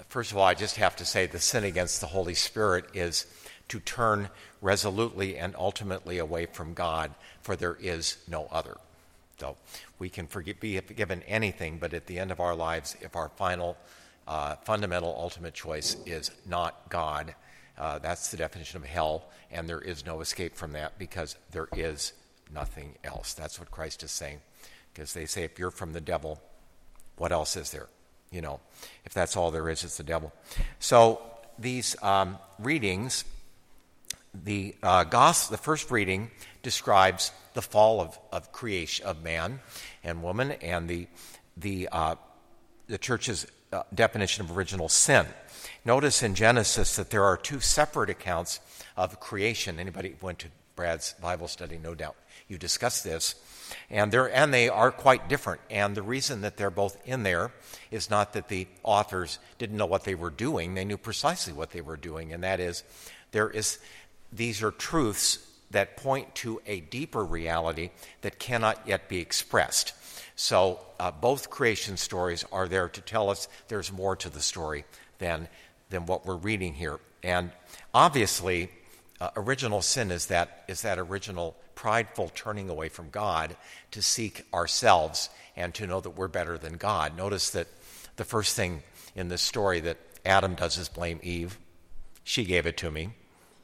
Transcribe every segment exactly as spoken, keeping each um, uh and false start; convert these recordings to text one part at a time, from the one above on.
First of all, I just have to say the sin against the Holy Spirit is to turn resolutely and ultimately away from God, for there is no other. So we can forgive, be forgiven anything, but at the end of our lives, if our final, uh, fundamental, ultimate choice is not God, uh, that's the definition of hell, and there is no escape from that because there is nothing else. That's what Christ is saying, because they say if you're from the devil, what else is there? You know, if that's all there is, it's the devil. So these um, readings, the uh, gospel, the first reading describes the fall of, of creation of man and woman, and the the uh, the church's uh, definition of original sin. Notice in Genesis that there are two separate accounts of creation. Anybody who went to Brad's Bible study, no doubt you discussed this. And they're, and they are quite different. And the reason that they're both in there is not that the authors didn't know what they were doing. They knew precisely what they were doing. And that is, there is, these are truths that point to a deeper reality that cannot yet be expressed. So uh, both creation stories are there to tell us there's more to the story than, than what we're reading here. And obviously, uh, original sin is that is that original prideful turning away from God to seek ourselves and to know that we're better than God. Notice that the first thing in this story that Adam does is blame Eve. She gave it to me.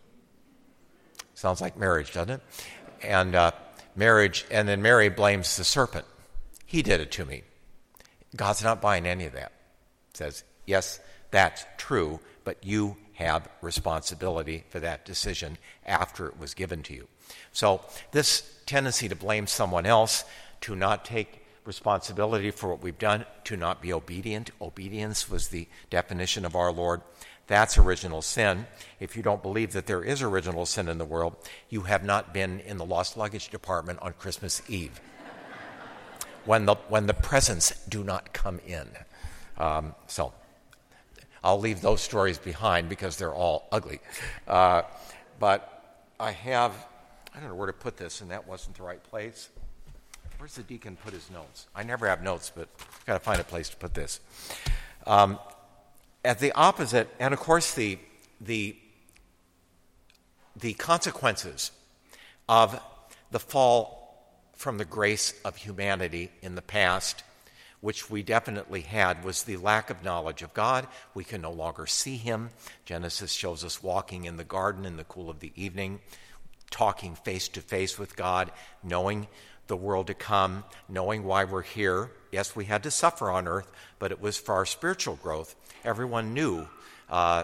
Sounds like marriage, doesn't it? And uh, marriage, and then Mary blames the serpent. He did it to me. God's not buying any of that. Says, yes, that's true, but you have responsibility for that decision after it was given to you. So this tendency to blame someone else, to not take responsibility for what we've done, to not be obedient. Obedience was the definition of our Lord. That's original sin. If you don't believe that there is original sin in the world, you have not been in the lost luggage department on Christmas Eve when the when the presents do not come in. Um, so I'll leave those stories behind because they're all ugly. Uh, but I have, I don't know where to put this, and that wasn't the right place. Where's the deacon put his notes? I never have notes, but I've got to find a place to put this. Um, at the opposite, and of course the the the consequences of the fall from the grace of humanity in the past, which we definitely had, was the lack of knowledge of God. We can no longer see him. Genesis shows us walking in the garden in the cool of the evening, talking face to face with God, knowing the world to come, knowing why we're here. Yes, we had to suffer on earth, but it was for our spiritual growth. Everyone knew. Uh,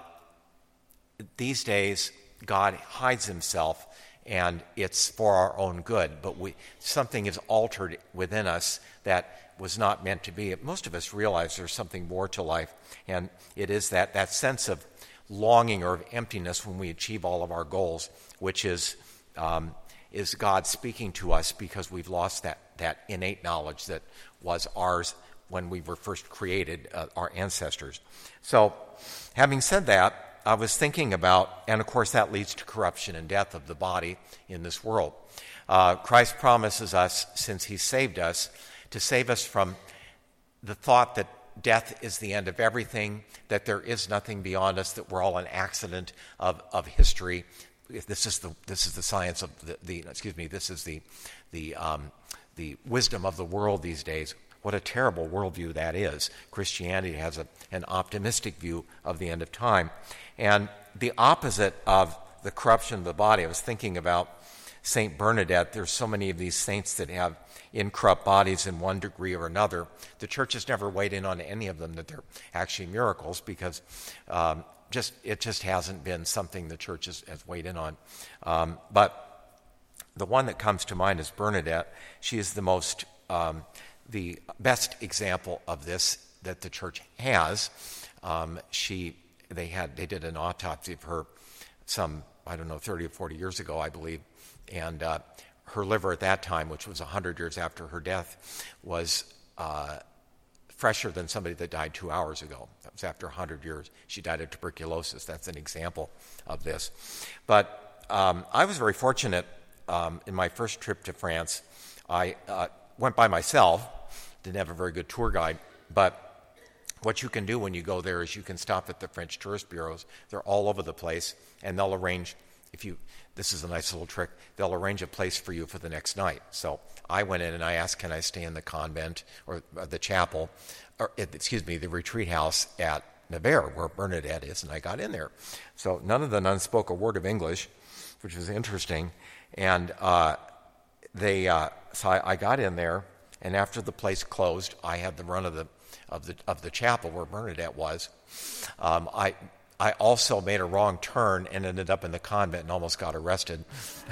these days, God hides himself, and it's for our own good. But we, something is altered within us that was not meant to be. Most of us realize there's something more to life, and it is that, that sense of longing or of emptiness when we achieve all of our goals, which is um, is God speaking to us because we've lost that, that innate knowledge that was ours when we were first created, uh, our ancestors. So, having said that, I was thinking about, and of course that leads to corruption and death of the body in this world. Uh, Christ promises us, since he saved us, to save us from the thought that death is the end of everything, that there is nothing beyond us, that we're all an accident of, of history. This is the this is the science of the, the excuse me. This is the the um, the wisdom of the world these days. What a terrible worldview that is. Christianity has a, an optimistic view of the end of time, and the opposite of the corruption of the body. I was thinking about Saint Bernadette. There's so many of these saints that have incorrupt bodies in one degree or another. The church has never weighed in on any of them that they're actually miracles, because um, just it just hasn't been something the church has, has weighed in on. Um, but the one that comes to mind is Bernadette. She is the most, um, the best example of this that the church has. Um, she, they had, they did an autopsy of her some, I don't know, thirty or forty years ago, I believe, and uh, her liver at that time, which was one hundred years after her death, was uh, fresher than somebody that died two hours ago. That was after one hundred years. She died of tuberculosis. That's an example of this. But um, I was very fortunate um, in my first trip to France. I uh, went by myself, didn't have a very good tour guide, but what you can do when you go there is you can stop at the French tourist bureaus. They're all over the place, and they'll arrange, if you, this is a nice little trick, they'll arrange a place for you for the next night. So I went in and I asked, can I stay in the convent or uh, the chapel, or excuse me, the retreat house at Nevers, where Bernadette is, and I got in there. So none of the nuns spoke a word of English, which was interesting, and uh, they, uh, so I, I got in there, and after the place closed, I had the run of the of the of the chapel where Bernadette was. Um, I I also made a wrong turn and ended up in the convent and almost got arrested.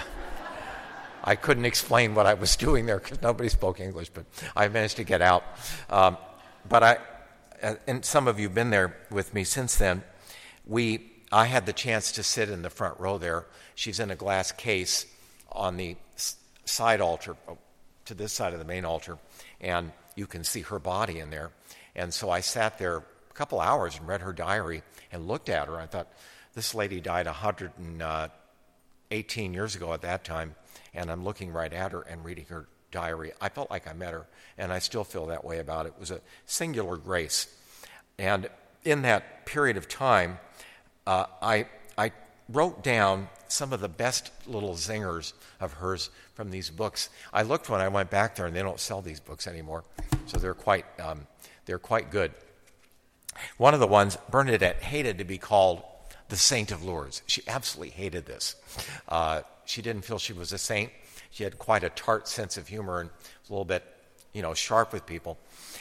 I couldn't explain what I was doing there because nobody spoke English, but I managed to get out. Um, but I, and some of you have been there with me since then. We I had the chance to sit in the front row there. She's in a glass case on the side altar, to this side of the main altar, and you can see her body in there. And so I sat there a couple hours and read her diary and looked at her. I thought, this lady died one hundred eighteen years ago at that time, and I'm looking right at her and reading her diary. I felt like I met her, and I still feel that way about it. It was a singular grace. And in that period of time, uh, I, I wrote down some of the best little zingers of hers from these books. I looked when I went back there, and they don't sell these books anymore, so they're quite um, they're quite good. One of the ones, Bernadette hated to be called the Saint of Lourdes. She absolutely hated this. Uh, she didn't feel she was a saint. She had quite a tart sense of humor and was a little bit, you know, sharp with people.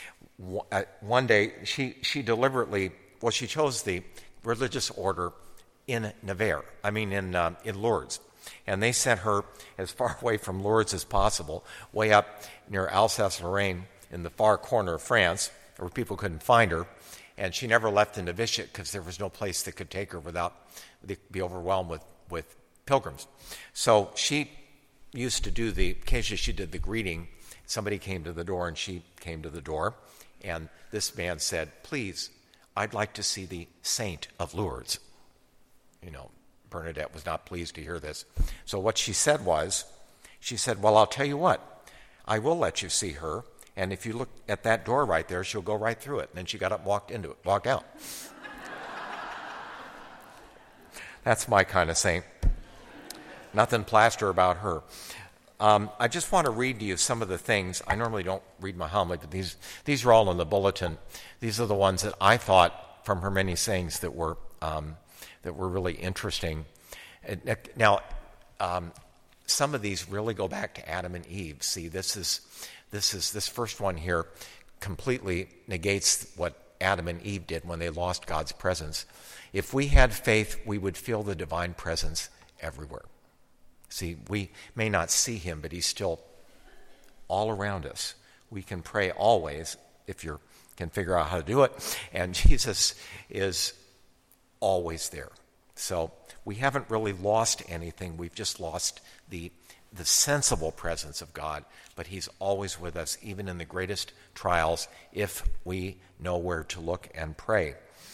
One day, she she deliberately, well, she chose the religious order in Nevers, I mean in uh, in Lourdes. And they sent her as far away from Lourdes as possible, way up near Alsace-Lorraine in the far corner of France, where people couldn't find her. And she never left the novitiate because there was no place that could take her without be overwhelmed with, with pilgrims. So she used to do the, occasionally she did the greeting. Somebody came to the door, and she came to the door. And this man said, please, I'd like to see the Saint of Lourdes. You know, Bernadette was not pleased to hear this. So what she said was, she said, well, I'll tell you what, I will let you see her, and if you look at that door right there, she'll go right through it. And then she got up and walked into it, walked out. That's my kind of saint. Nothing plaster about her. Um, I just want to read to you some of the things. I normally don't read my homily, but these, these are all in the bulletin. These are the ones that I thought from her many sayings that were um, that were really interesting. Now, um, some of these really go back to Adam and Eve. See, this is this is this first one here completely negates what Adam and Eve did when they lost God's presence. If we had faith, we would feel the divine presence everywhere. See, we may not see him, but he's still all around us. We can pray always if you can figure out how to do it, and Jesus is always there. So we haven't really lost anything. We've just lost the the sensible presence of God, but he's always with us, even in the greatest trials, if we know where to look and pray.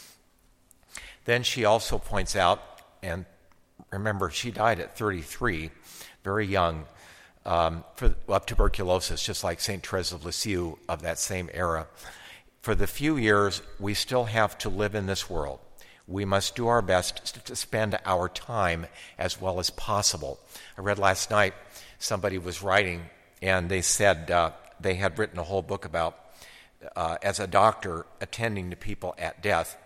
Then she also points out, and remember, she died at thirty-three, very young, um, for, of tuberculosis, just like Saint Therese of Lisieux of that same era. For the few years we still have to live in this world, we must do our best to spend our time as well as possible. I read last night, somebody was writing, and they said uh, they had written a whole book about, uh, as a doctor, attending to people at death.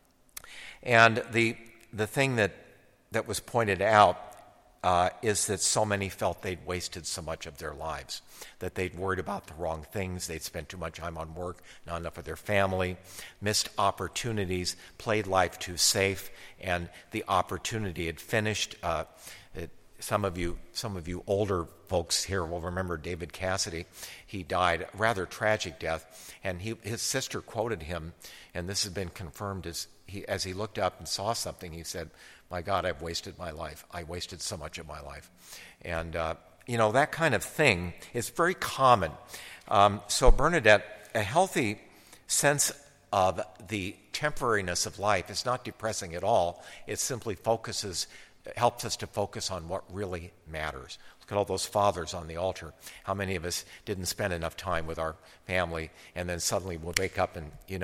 And the the thing that, that was pointed out uh, is that so many felt they'd wasted so much of their lives, that they'd worried about the wrong things, they'd spent too much time on work, not enough with their family, missed opportunities, played life too safe, and the opportunity had finished. Uh, it, some of you, some of you older folks here will remember David Cassidy. He died a rather tragic death, and he, his sister quoted him, and this has been confirmed as he, as he looked up and saw something, he said, "My God, I've wasted my life. I wasted so much of my life." And, uh, you know, that kind of thing is very common. Um, so Bernadette, a healthy sense of the temporariness of life is not depressing at all. It simply focuses, helps us to focus on what really matters. Look at all those fathers on the altar. How many of us didn't spend enough time with our family, and then suddenly we'll wake up and, you know,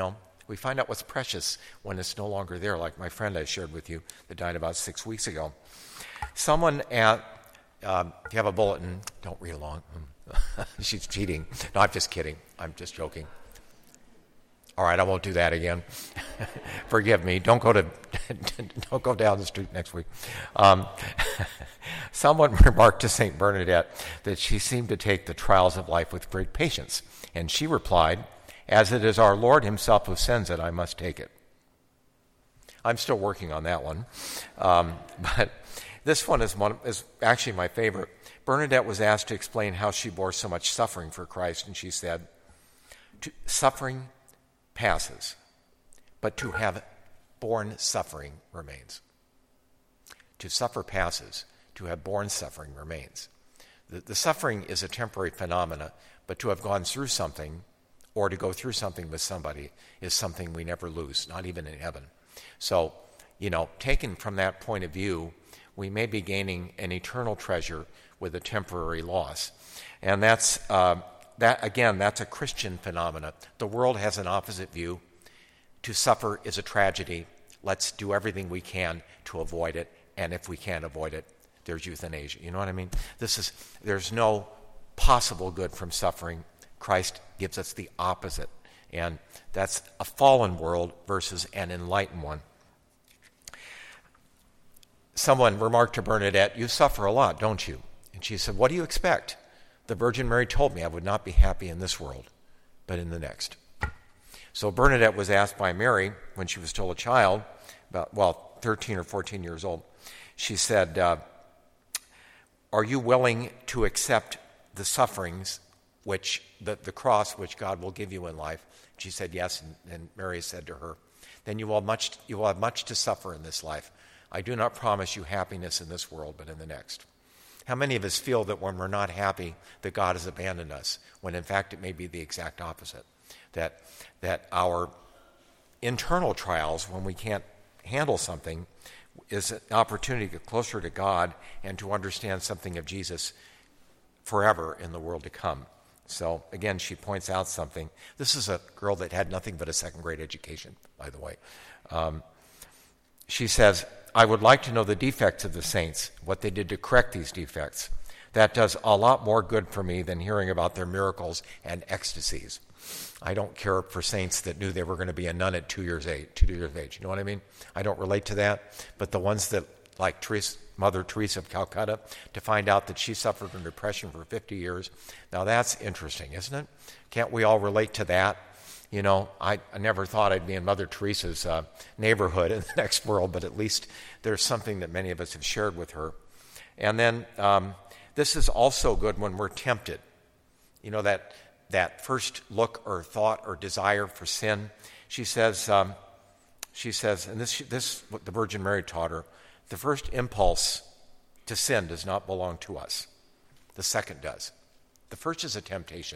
We find out what's precious when it's no longer there, like my friend I shared with you that died about six weeks ago. Someone at, um, if you have a bulletin, don't read along. She's cheating. No, I'm just kidding. I'm just joking. All right, I won't do that again. Forgive me. Don't go to, don't go down the street next week. Um, someone remarked to Saint Bernadette that she seemed to take the trials of life with great patience, and she replied, "As it is our Lord himself who sends it, I must take it." I'm still working on that one, um, but this one is one is actually my favorite. Bernadette was asked to explain how she bore so much suffering for Christ, and she said, "Suffering passes, but to have borne suffering remains." To suffer passes, to have borne suffering remains. The, the suffering is a temporary phenomena, but to have gone through something or to go through something with somebody is something we never lose, not even in heaven. So, you know, taken from that point of view, we may be gaining an eternal treasure with a temporary loss. And that's... Uh, That, again, that's a Christian phenomena. The world has an opposite view. To suffer is a tragedy. Let's do everything we can to avoid it, and if we can't avoid it, there's euthanasia. You know what I mean? This is, there's no possible good from suffering. Christ gives us the opposite, and that's a fallen world versus an enlightened one. Someone remarked to Bernadette, "You suffer a lot, don't you?" And she said, "What do you expect? The Virgin Mary told me I would not be happy in this world, but in the next." So Bernadette was asked by Mary when she was still a child, about, well, thirteen or fourteen years old. She said, uh, "Are you willing to accept the sufferings, which the, the cross which God will give you in life?" She said yes, and, and Mary said to her, "Then you will much you will have much to suffer in this life. I do not promise you happiness in this world, but in the next." How many of us feel that when we're not happy that God has abandoned us, when in fact it may be the exact opposite, that that our internal trials, when we can't handle something, is an opportunity to get closer to God and to understand something of Jesus forever in the world to come. So again, she points out something. This is a girl that had nothing but a second grade education, by the way. Um, she says, "I would like to know the defects of the saints, what they did to correct these defects. That does a lot more good for me than hearing about their miracles and ecstasies." I don't care for saints that knew they were going to be a nun at two years age, two years of age. You know what I mean? I don't relate to that. But the ones that, like Teresa, Mother Teresa of Calcutta, to find out that she suffered from depression for fifty years, now that's interesting, isn't it? Can't we all relate to that? You know, I, I never thought I'd be in Mother Teresa's uh, neighborhood in the next world, but at least there's something that many of us have shared with her. And then um, this is also good when we're tempted. You know, that that first look or thought or desire for sin. She says, um, she says, and this this what the Virgin Mary taught her, the first impulse to sin does not belong to us. The second does. The first is a temptation.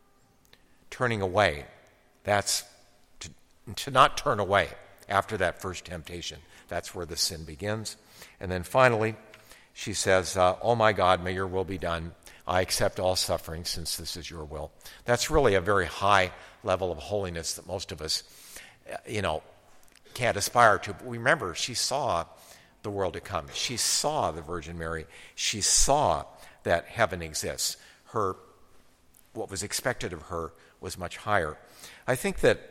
Turning away. That's to, to not turn away after that first temptation. That's where the sin begins. And then finally, she says, uh, "Oh my God, may your will be done. I accept all suffering since this is your will." That's really a very high level of holiness that most of us, you know, can't aspire to. But remember, she saw the world to come. She saw the Virgin Mary. She saw that heaven exists. Her, what was expected of her was much higher. I think that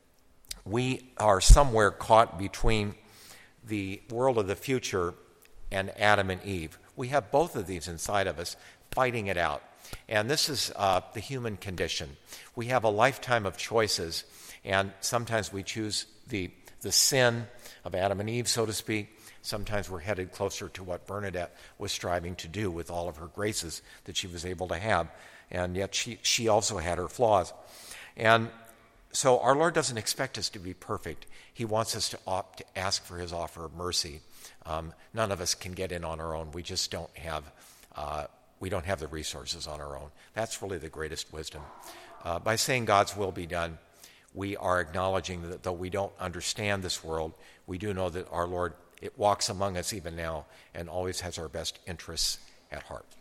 we are somewhere caught between the world of the future and Adam and Eve. We have both of these inside of us fighting it out. And this is uh, the human condition. We have a lifetime of choices, and sometimes we choose the, the sin of Adam and Eve, so to speak. Sometimes we're headed closer to what Bernadette was striving to do with all of her graces that she was able to have. And yet she, she also had her flaws. And so our Lord doesn't expect us to be perfect. He wants us to opt to ask for his offer of mercy. Um, none of us can get in on our own. We just don't have uh, we don't have the resources on our own. That's really the greatest wisdom. Uh, by saying God's will be done, we are acknowledging that though we don't understand this world, we do know that our Lord, it walks among us even now and always has our best interests at heart.